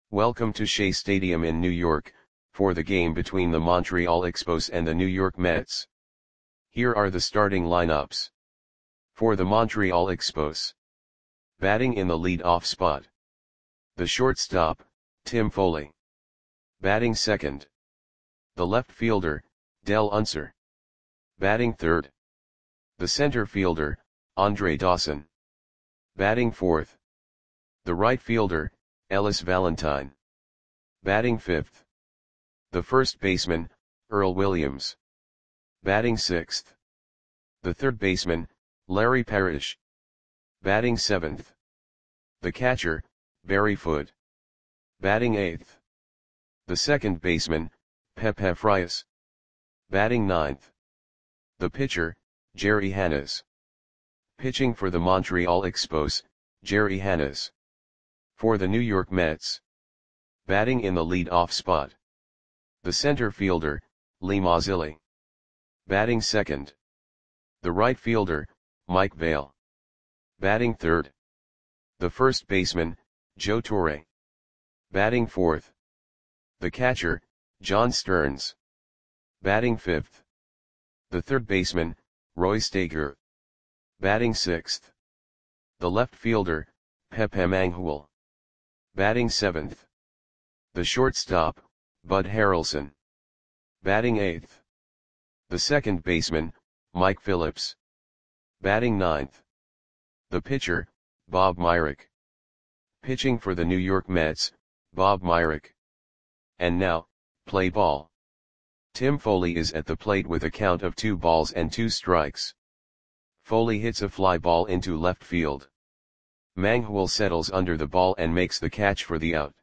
Welcome to Shea Stadium in New York, for the game between the Montreal Expos and the New York Mets. Here are the starting lineups. For the Montreal Expos. Batting in the lead-off spot. The shortstop, Tim Foley. Batting second. The left fielder, Del Unser. Batting third. The center fielder, Andre Dawson. Batting fourth. The right fielder, Ellis Valentine. Batting fifth. The first baseman, Earl Williams. Batting sixth. The third baseman, Larry Parrish. Batting seventh. The catcher, Barry Foote. Batting eighth. The second baseman, Pepe Frias. Batting ninth. The pitcher, Jerry Hannes. Pitching for the Montreal Expos, Jerry Hannes. For the New York Mets. Batting in the lead-off spot. The center fielder, Lee Mazzilli. Batting second. The right fielder, Mike Vail. Batting third. The first baseman, Joe Torre. Batting fourth. The catcher, John Stearns. Batting fifth. The third baseman, Roy Stager. Batting sixth. The left fielder, Pepe Mangual. Batting seventh. The shortstop, Bud Harrelson. Batting eighth. The second baseman, Mike Phillips. Batting ninth. The pitcher, Bob Myrick. Pitching for the New York Mets, Bob Myrick. And now, play ball. Tim Foley is at the plate with a count of 2 balls and 2 strikes. Foley hits a fly ball into left field. Mangual settles under the ball and makes the catch for the out.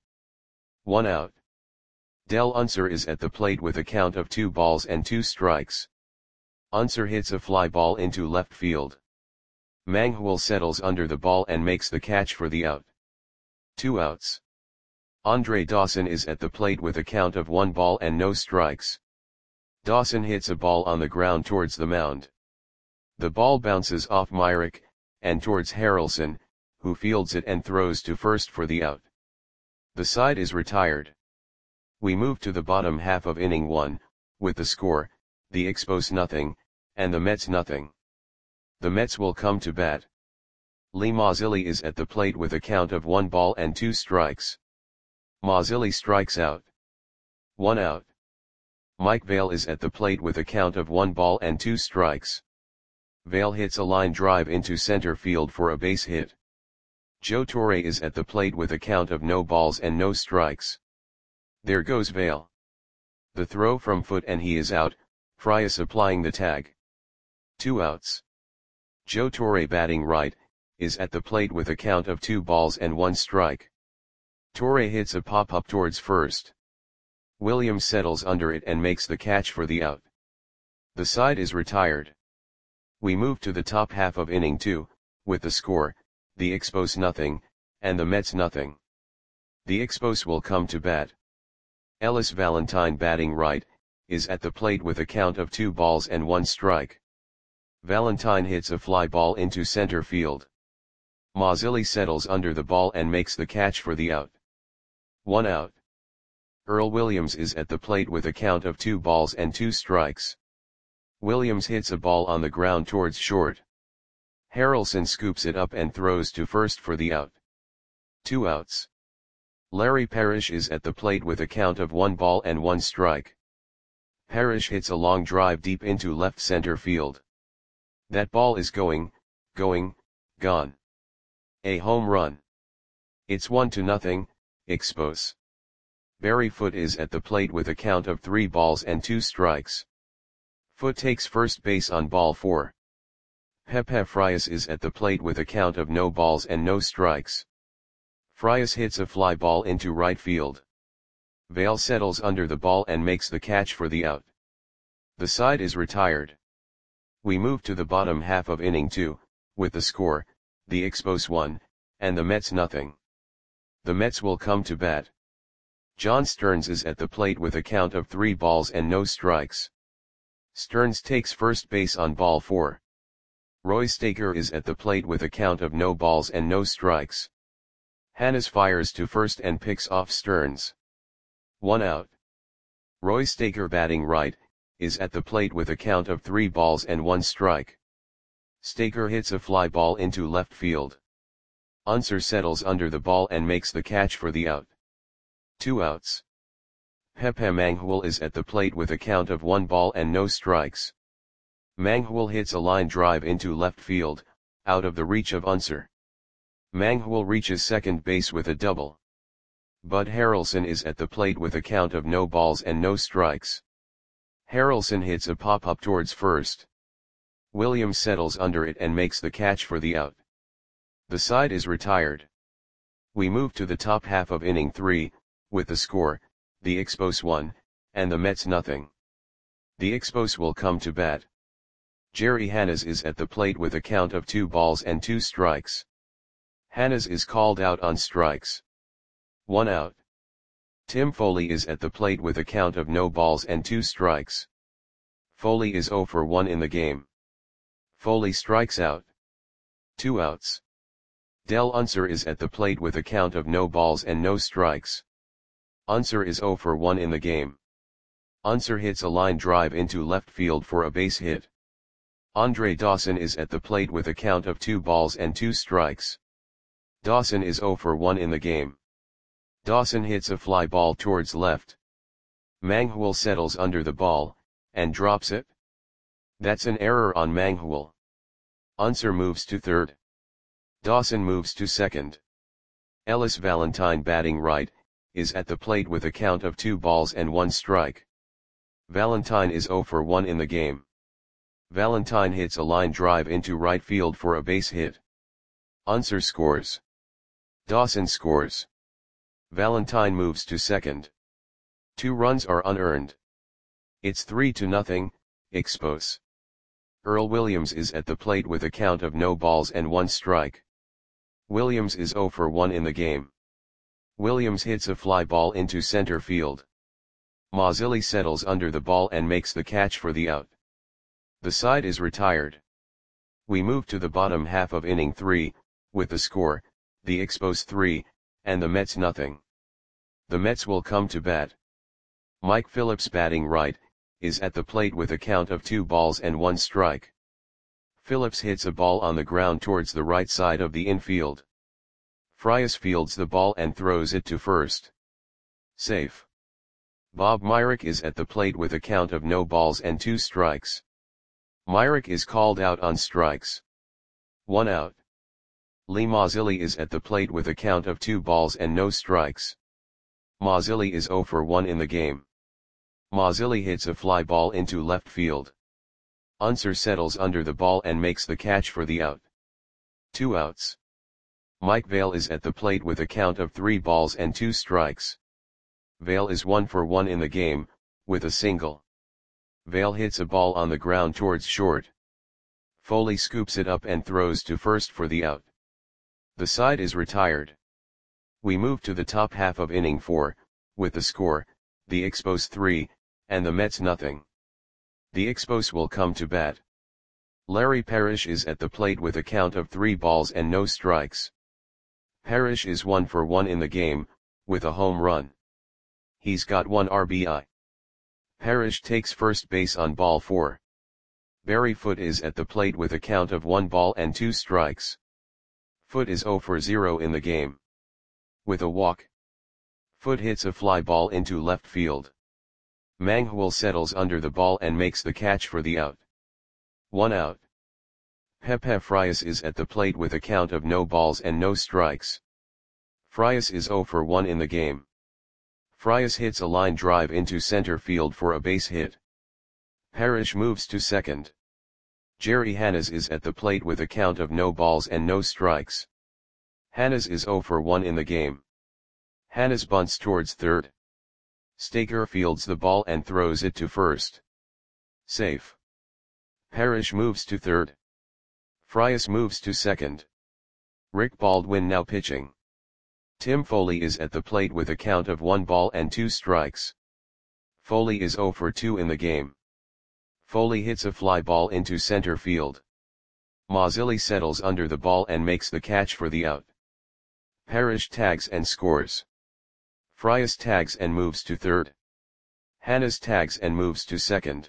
1 out. Del Unser is at the plate with a count of 2 balls and 2 strikes. Unser hits a fly ball into left field. Mangual settles under the ball and makes the catch for the out. 2 outs. Andre Dawson is at the plate with a count of 1 ball and no strikes. Dawson hits a ball on the ground towards the mound. The ball bounces off Myrick, and towards Harrelson, who fields it and throws to first for the out. The side is retired. We move to the bottom half of inning 1, with the score, the Expos nothing, and the Mets nothing. The Mets will come to bat. Lee Mazzilli is at the plate with a count of 1 ball and 2 strikes. Mazzilli strikes out. 1 out. Mike Vail is at the plate with a count of 1 ball and 2 strikes. Vail hits a line drive into center field for a base hit. Joe Torre is at the plate with a count of no balls and no strikes. There goes Vail. The throw from Foote and he is out, Frias applying the tag. 2 outs. Joe Torre batting right, is at the plate with a count of 2 balls and 1 strike. Torre hits a pop-up towards first. Williams settles under it and makes the catch for the out. The side is retired. We move to the top half of inning 2, with the score, the Expos nothing, and the Mets nothing. The Expos will come to bat. Ellis Valentine batting right, is at the plate with a count of 2 balls and 1 strike. Valentine hits a fly ball into center field. Mazzilli settles under the ball and makes the catch for the out. 1 out. Earl Williams is at the plate with a count of 2 balls and 2 strikes. Williams hits a ball on the ground towards short. Harrelson scoops it up and throws to first for the out. 2 outs. Larry Parrish is at the plate with a count of 1 ball and 1 strike. Parrish hits a long drive deep into left center field. That ball is going, gone. A home run. It's 1-0, Expos. Barry Foote is at the plate with a count of 3 balls and 2 strikes. Foote takes first base on ball 4. Pepe Frias is at the plate with a count of no balls and no strikes. Frias hits a fly ball into right field. Vail settles under the ball and makes the catch for the out. The side is retired. We move to the bottom half of inning 2, with the score, the Expos 1, and the Mets nothing. The Mets will come to bat. John Stearns is at the plate with a count of 3 balls and no strikes. Stearns takes first base on ball 4. Roy Stager is at the plate with a count of no balls and no strikes. Hannes fires to first and picks off Stearns. 1 out. Roy Staker, batting right, is at the plate with a count of 3 balls and 1 strike. Staker hits a fly ball into left field. Unser settles under the ball and makes the catch for the out. 2 outs. Pepe Manghul is at the plate with a count of 1 ball and no strikes. Manghul hits a line drive into left field, out of the reach of Unser. Manghul reaches second base with a double. Bud Harrelson is at the plate with a count of no balls and no strikes. Harrelson hits a pop-up towards first. Williams settles under it and makes the catch for the out. The side is retired. We move to the top half of inning 3, with the score, the Expos 1, and the Mets nothing. The Expos will come to bat. Jerry Hannes is at the plate with a count of 2 balls and 2 strikes. Hannes is called out on strikes. 1 out. Tim Foley is at the plate with a count of no balls and 2 strikes. Foley is 0 for 1 in the game. Foley strikes out. 2 outs. Del Unser is at the plate with a count of no balls and no strikes. Unser is 0 for 1 in the game. Unser hits a line drive into left field for a base hit. Andre Dawson is at the plate with a count of 2 balls and 2 strikes. Dawson is 0 for 1 in the game. Dawson hits a fly ball towards left. Manghul settles under the ball, and drops it. That's an error on Manghul. Unser moves to third. Dawson moves to second. Ellis Valentine, batting right, is at the plate with a count of 2 balls and 1 strike. Valentine is 0 for 1 in the game. Valentine hits a line drive into right field for a base hit. Unser scores. Dawson scores. Valentine moves to second. 2 runs are unearned. It's 3-0, Expos. Earl Williams is at the plate with a count of no balls and 1 strike. Williams is 0 for 1 in the game. Williams hits a fly ball into center field. Mazzilli settles under the ball and makes the catch for the out. The side is retired. We move to the bottom half of inning 3, with the score, the Expos 3, and the Mets nothing. The Mets will come to bat. Mike Phillips, batting right, is at the plate with a count of 2 balls and 1 strike. Phillips hits a ball on the ground towards the right side of the infield. Frias fields the ball and throws it to first. Safe. Bob Myrick is at the plate with a count of no balls and 2 strikes. Myrick is called out on strikes. 1 out. Lee Mazzilli is at the plate with a count of 2 balls and no strikes. Mazzilli is 0 for 1 in the game. Mazzilli hits a fly ball into left field. Unser settles under the ball and makes the catch for the out. 2 outs. Mike Vail is at the plate with a count of 3 balls and 2 strikes. Vail is 1 for 1 in the game, with a single. Vail hits a ball on the ground towards short. Foley scoops it up and throws to first for the out. The side is retired. We move to the top half of inning 4, with the score, the Expos 3, and the Mets nothing. The Expos will come to bat. Larry Parrish is at the plate with a count of 3 balls and no strikes. Parrish is 1 for 1 in the game, with a home run. He's got 1 RBI. Parrish takes first base on ball 4. Barry Foote is at the plate with a count of 1 ball and 2 strikes. Foote is 0 for 0 in the game. With a walk. Foote hits a fly ball into left field. Manghul settles under the ball and makes the catch for the out. 1 out. Pepe Frias is at the plate with a count of no balls and no strikes. Frias is 0 for 1 in the game. Frias hits a line drive into center field for a base hit. Parrish moves to second. Jerry Hannes is at the plate with a count of no balls and no strikes. Hannes is 0 for 1 in the game. Hannes bunts towards third. Staker fields the ball and throws it to first. Safe. Parrish moves to third. Frias moves to second. Rick Baldwin now pitching. Tim Foley is at the plate with a count of 1 ball and 2 strikes. Foley is 0 for 2 in the game. Foley hits a fly ball into center field. Mazzilli settles under the ball and makes the catch for the out. Parrish tags and scores. Frias tags and moves to third. Hannes tags and moves to second.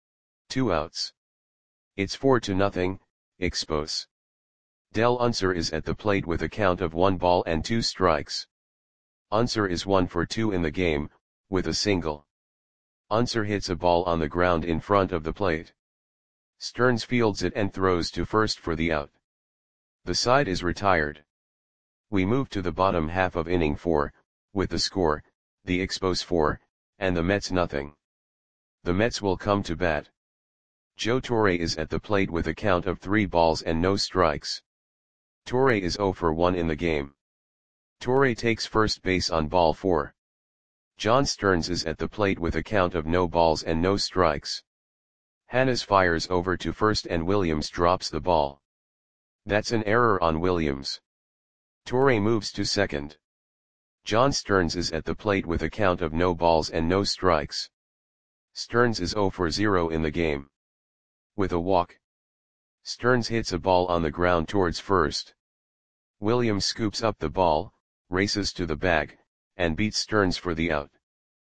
2 outs. It's 4-0, Expos. Del Unser is at the plate with a count of 1 ball and 2 strikes. Unser is 1 for 2 in the game, with a single. Unser hits a ball on the ground in front of the plate. Stearns fields it and throws to first for the out. The side is retired. We move to the bottom half of inning 4, with the score, the Expos 4, and the Mets nothing. The Mets will come to bat. Joe Torre is at the plate with a count of 3 balls and no strikes. Torre is 0 for 1 in the game. Torre takes first base on ball 4. John Stearns is at the plate with a count of no balls and no strikes. Hannes fires over to first and Williams drops the ball. That's an error on Williams. Torre moves to second. John Stearns is at the plate with a count of no balls and no strikes. Stearns is 0 for 0 in the game. With a walk. Stearns hits a ball on the ground towards first. Williams scoops up the ball, races to the bag, and beats Stearns for the out.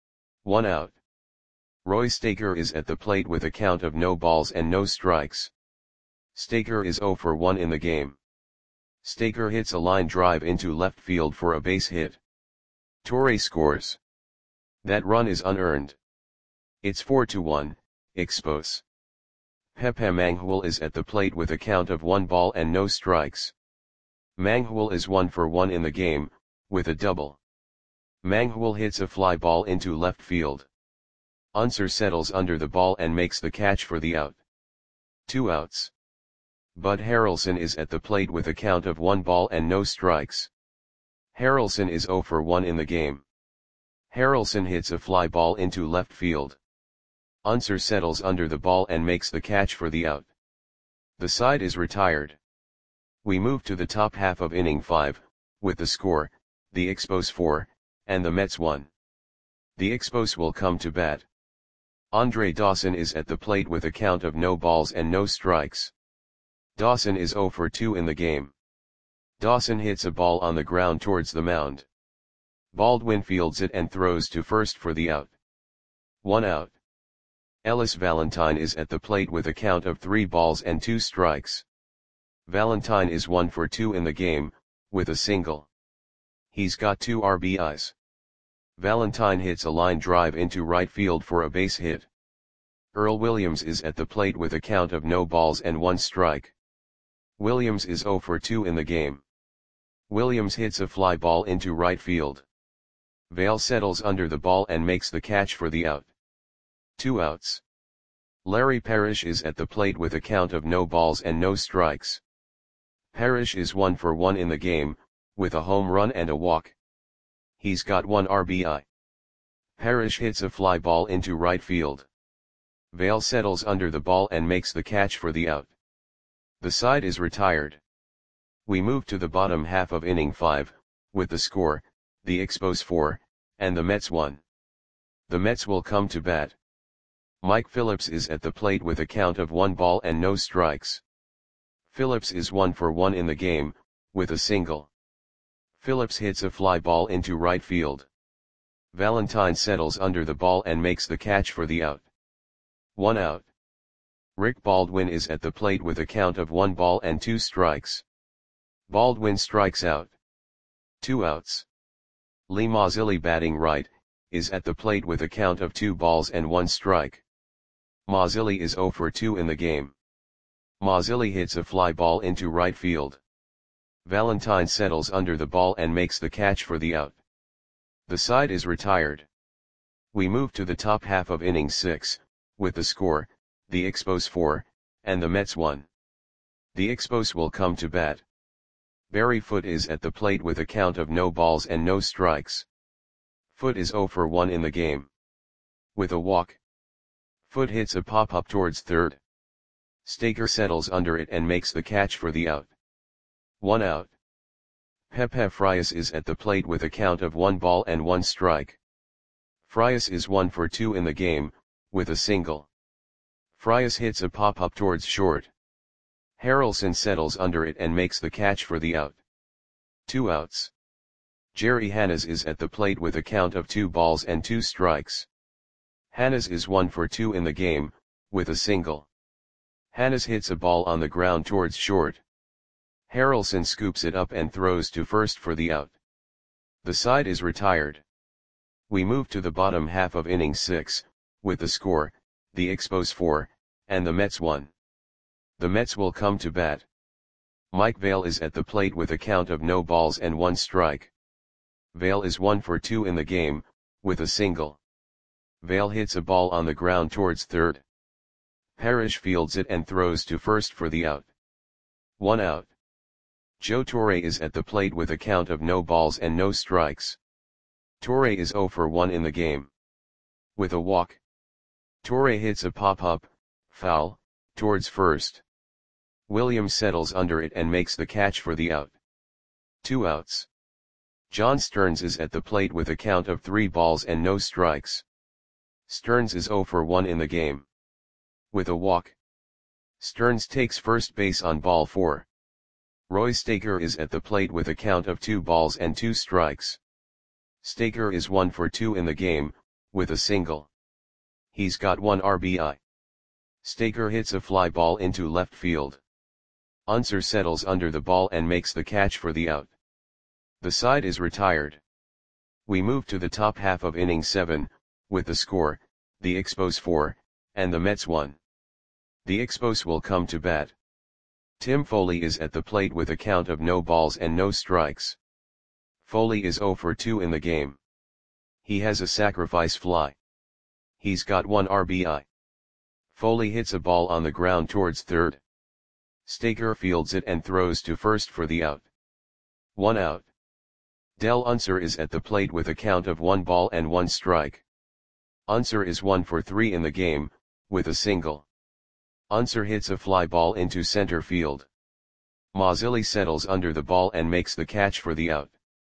1 out. Roy Staker is at the plate with a count of no balls and no strikes. Staker is 0 for 1 in the game. Staker hits a line drive into left field for a base hit. Torre scores. That run is unearned. It's 4-1, Expos. Pepe Manghul is at the plate with a count of 1 ball and no strikes. Manghul is 1 for 1 in the game, with a double. Manghul hits a fly ball into left field. Unser settles under the ball and makes the catch for the out. 2 outs. Bud Harrelson is at the plate with a count of 1 ball and no strikes. Harrelson is 0 for 1 in the game. Harrelson hits a fly ball into left field. Unser settles under the ball and makes the catch for the out. The side is retired. We move to the top half of inning 5, with the score, the Expos 4, and the Mets 1. The Expos will come to bat. Andre Dawson is at the plate with a count of no balls and no strikes. Dawson is 0 for 2 in the game. Dawson hits a ball on the ground towards the mound. Baldwin fields it and throws to first for the out. 1 out. Ellis Valentine is at the plate with a count of 3 balls and 2 strikes. Valentine is 1 for 2 in the game, with a single. He's got 2 RBIs. Valentine hits a line drive into right field for a base hit. Earl Williams is at the plate with a count of no balls and 1 strike. Williams is 0 for 2 in the game. Williams hits a fly ball into right field. Vail settles under the ball and makes the catch for the out. 2 outs. Larry Parrish is at the plate with a count of no balls and no strikes. Parrish is 1 for 1 in the game, with a home run and a walk. He's got 1 RBI. Parrish hits a fly ball into right field. Vail settles under the ball and makes the catch for the out. The side is retired. We move to the bottom half of inning 5, with the score, the Expos 4, and the Mets 1. The Mets will come to bat. Mike Phillips is at the plate with a count of 1 ball and no strikes. Phillips is 1 for 1 in the game, with a single. Phillips hits a fly ball into right field. Valentine settles under the ball and makes the catch for the out. 1 out. Rick Baldwin is at the plate with a count of 1 ball and 2 strikes. Baldwin strikes out. 2 outs. Lee Mazzilli, batting right, is at the plate with a count of 2 balls and 1 strike. Mazzilli is 0 for 2 in the game. Mazzilli hits a fly ball into right field. Valentine settles under the ball and makes the catch for the out. The side is retired. We move to the top half of inning 6, with the score, the Expos 4, and the Mets 1. The Expos will come to bat. Barry Foote is at the plate with a count of no balls and no strikes. Foote is 0 for 1 in the game. With a walk. Foote hits a pop-up towards third. Staker settles under it and makes the catch for the out. 1 out. Pepe Frias is at the plate with a count of 1 ball and 1 strike. Frias is 1 for 2 in the game, with a single. Frias hits a pop-up towards short. Harrelson settles under it and makes the catch for the out. 2 outs. Jerry Hannes is at the plate with a count of 2 balls and 2 strikes. Hannes is 1 for 2 in the game, with a single. Hannes hits a ball on the ground towards short. Harrelson scoops it up and throws to first for the out. The side is retired. We move to the bottom half of inning 6, with the score, the Expos 4, and the Mets 1. The Mets will come to bat. Mike Vail is at the plate with a count of no balls and 1 strike. Vail is 1 for 2 in the game, with a single. Vail hits a ball on the ground towards third. Parrish fields it and throws to first for the out. 1 out. Joe Torre is at the plate with a count of no balls and no strikes. Torre is 0 for 1 in the game. With a walk. Torre hits a pop-up, foul, towards first. Williams settles under it and makes the catch for the out. 2 outs. John Stearns is at the plate with a count of 3 balls and no strikes. Stearns is 0 for 1 in the game. With a walk. Stearns takes first base on ball 4. Roy Staker is at the plate with a count of 2 balls and 2 strikes. Staker is 1 for 2 in the game, with a single. He's got 1 RBI. Staker hits a fly ball into left field. Unser settles under the ball and makes the catch for the out. The side is retired. We move to the top half of inning 7, with the score, the Expos 4, and the Mets 1. The Expos will come to bat. Tim Foley is at the plate with a count of no balls and no strikes. Foley is 0 for 2 in the game. He has a sacrifice fly. He's got 1 RBI. Foley hits a ball on the ground towards third. Staker fields it and throws to first for the out. 1 out. Del Unser is at the plate with a count of 1 ball and 1 strike. Unser is 1 for 3 in the game, with a single. Unser hits a fly ball into center field. Mazzilli settles under the ball and makes the catch for the out.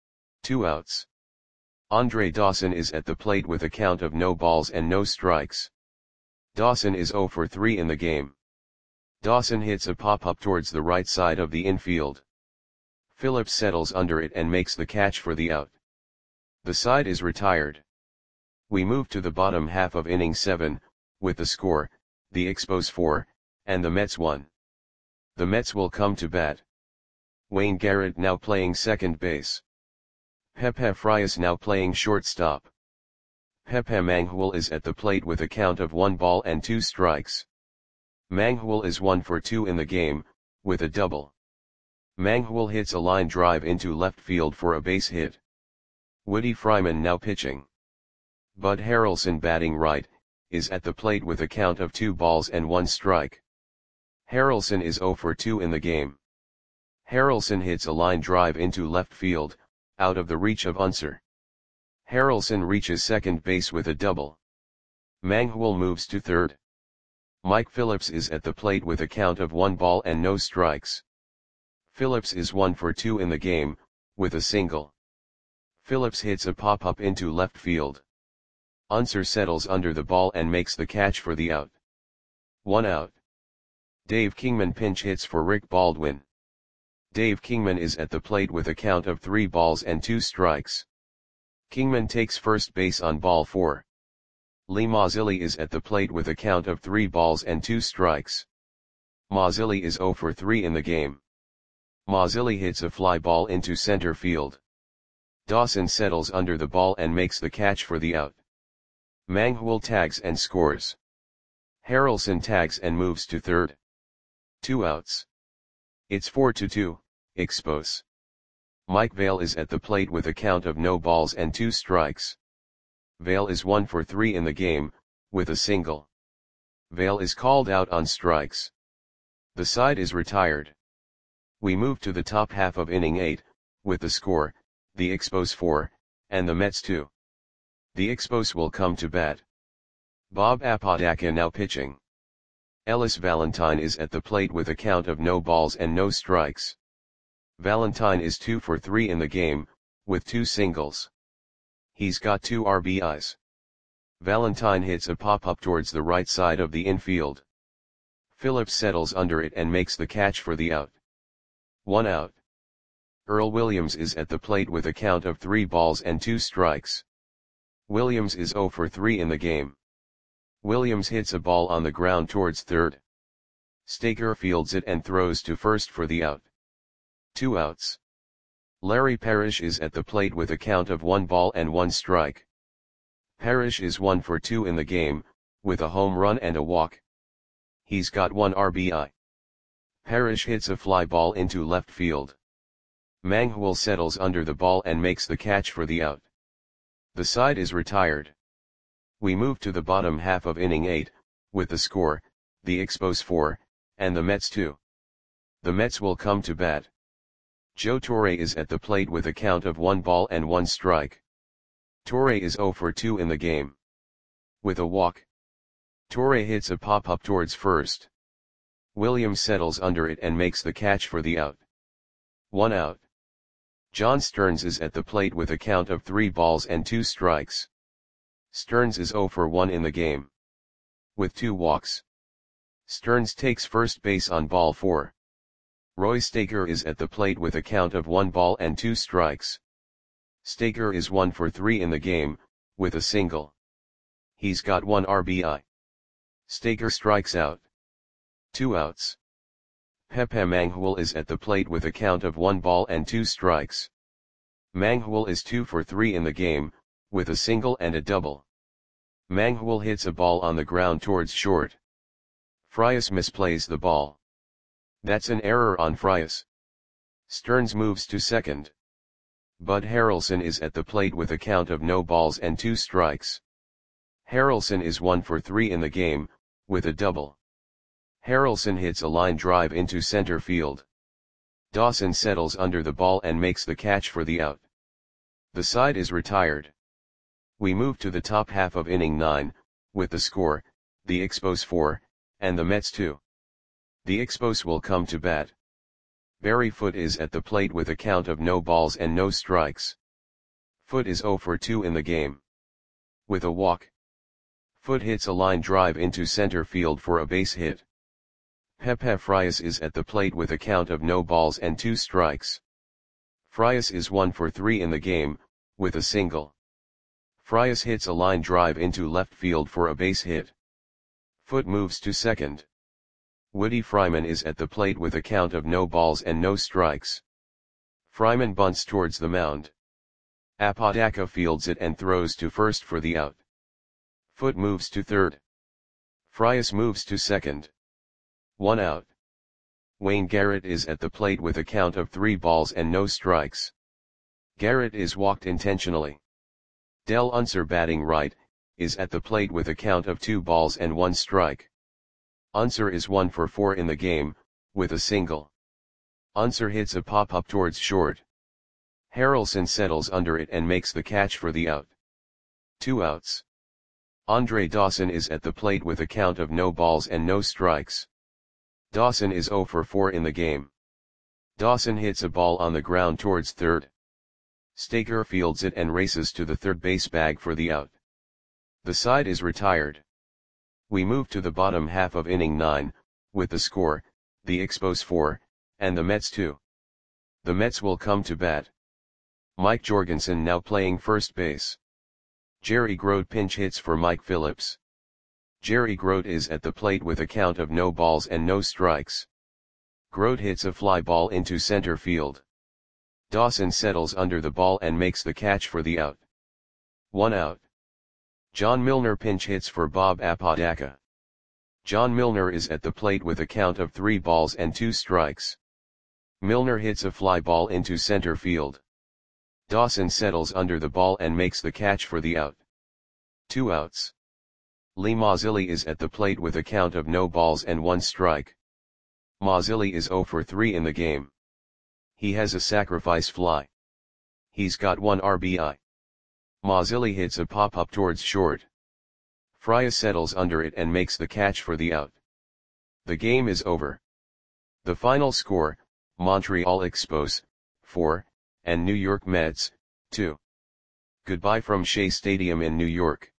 2 outs. Andre Dawson is at the plate with a count of no balls and no strikes. Dawson is 0 for 3 in the game. Dawson hits a pop-up towards the right side of the infield. Phillips settles under it and makes the catch for the out. The side is retired. We move to the bottom half of inning 7, with the score, the Expos 4, and the Mets 1. The Mets will come to bat. Wayne Garrett now playing second base. Pepe Frias now playing shortstop. Pepe Manghul is at the plate with a count of 1 ball and 2 strikes. Manghul is 1 for 2 in the game, with a double. Manghul hits a line drive into left field for a base hit. Woody Fryman now pitching. Bud Harrelson batting right, is at the plate with a count of 2 balls and 1 strike. Harrelson is 0 for 2 in the game. Harrelson hits a line drive into left field, out of the reach of Unser. Harrelson reaches second base with a double. Manghul moves to third. Mike Phillips is at the plate with a count of 1 ball and no strikes. Phillips is 1 for 2 in the game, with a single. Phillips hits a pop-up into left field. Unser settles under the ball and makes the catch for the out. 1 out. Dave Kingman pinch hits for Rick Baldwin. Dave Kingman is at the plate with a count of 3 balls and 2 strikes. Kingman takes first base on ball 4. Lee Mazzilli is at the plate with a count of 3 balls and 2 strikes. Mazzilli is 0 for 3 in the game. Mazzilli hits a fly ball into center field. Dawson settles under the ball and makes the catch for the out. Manghul tags and scores. Harrelson tags and moves to third. 2 outs. It's 4-2, Expos. Mike Vail is at the plate with a count of no balls and 2 strikes. Vail is 1 for 3 in the game, with a single. Vail is called out on strikes. The side is retired. We move to the top half of inning 8, with the score, the Expos 4, and the Mets 2. The Expos will come to bat. Bob Apodaca now pitching. Ellis Valentine is at the plate with a count of no balls and no strikes. Valentine is 2 for 3 in the game, with 2 singles. He's got 2 RBIs. Valentine hits a pop-up towards the right side of the infield. Phillips settles under it and makes the catch for the out. 1 out. Earl Williams is at the plate with a count of 3 balls and 2 strikes. Williams is 0 for 3 in the game. Williams hits a ball on the ground towards third. Staker fields it and throws to first for the out. 2 outs. Larry Parrish is at the plate with a count of 1 ball and 1 strike. Parrish is 1 for 2 in the game, with a home run and a walk. He's got 1 RBI. Parrish hits a fly ball into left field. Manghwal settles under the ball and makes the catch for the out. The side is retired. We move to the bottom half of inning 8, with the score, the Expos 4, and the Mets 2. The Mets will come to bat. Joe Torre is at the plate with a count of 1 ball and 1 strike. Torre is 0 for 2 in the game. With a walk. Torre hits a pop-up towards first. Williams settles under it and makes the catch for the out. 1 out. John Stearns is at the plate with a count of 3 balls and 2 strikes. Stearns is 0 for 1 in the game. With 2 walks. Stearns takes first base on ball 4. Roy Staker is at the plate with a count of 1 ball and 2 strikes. Staker is 1 for 3 in the game, with a single. He's got 1 RBI. Staker strikes out. 2 outs. Pepe Manghwal is at the plate with a count of 1 ball and 2 strikes. Manghwal is 2 for 3 in the game, with a single and a double. Manghwal hits a ball on the ground towards short. Frias misplays the ball. That's an error on Frias. Stearns moves to second. Bud Harrelson is at the plate with a count of no balls and 2 strikes. Harrelson is 1 for 3 in the game, with a double. Harrelson hits a line drive into center field. Dawson settles under the ball and makes the catch for the out. The side is retired. We move to the top half of inning 9, with the score, the Expos 4, and the Mets 2. The Expos will come to bat. Barry Foote is at the plate with a count of no balls and no strikes. Foote is 0 for 2 in the game. With a walk. Foote hits a line drive into center field for a base hit. Pepe Frias is at the plate with a count of no balls and 2 strikes. Frias is 1 for 3 in the game, with a single. Frias hits a line drive into left field for a base hit. Foote moves to second. Woody Fryman is at the plate with a count of no balls and no strikes. Fryman bunts towards the mound. Apodaca fields it and throws to first for the out. Foote moves to third. Frias moves to second. 1 out. Wayne Garrett is at the plate with a count of 3 balls and no strikes. Garrett is walked intentionally. Del Unser, batting right, is at the plate with a count of 2 balls and 1 strike. Unser is 1 for 4 in the game, with a single. Unser hits a pop-up towards short. Harrelson settles under it and makes the catch for the out. 2 outs. Andre Dawson is at the plate with a count of no balls and no strikes. Dawson is 0 for 4 in the game. Dawson hits a ball on the ground towards third. Staker fields it and races to the third base bag for the out. The side is retired. We move to the bottom half of inning 9, with the score, the Expos 4, and the Mets 2. The Mets will come to bat. Mike Jorgensen now playing first base. Jerry Grote pinch hits for Mike Phillips. Jerry Grote is at the plate with a count of no balls and no strikes. Grote hits a fly ball into center field. Dawson settles under the ball and makes the catch for the out. 1 out. John Milner pinch hits for Bob Apodaca. John Milner is at the plate with a count of 3 balls and 2 strikes. Milner hits a fly ball into center field. Dawson settles under the ball and makes the catch for the out. 2 outs. Lee Mazzilli is at the plate with a count of no balls and 1 strike. Mazzilli is 0 for 3 in the game. He has a sacrifice fly. He's got 1 RBI. Mazzilli hits a pop-up towards short. Frias settles under it and makes the catch for the out. The game is over. The final score, Montreal Expos, 4, and New York Mets, 2. Goodbye from Shea Stadium in New York.